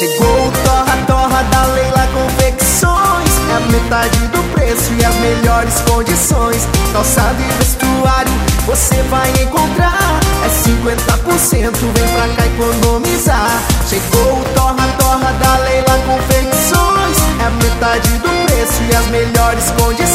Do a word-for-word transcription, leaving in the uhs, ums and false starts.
Chegou o Torra Torra da Leila Confecções. É a metade do preço e as melhores condições. Calçado e vestuário você vai encontrar. É cinquenta por cento, vem pra cá economizar. Chegou o Torra Torra da Leila Confecções. É a metade do preço e as melhores condições.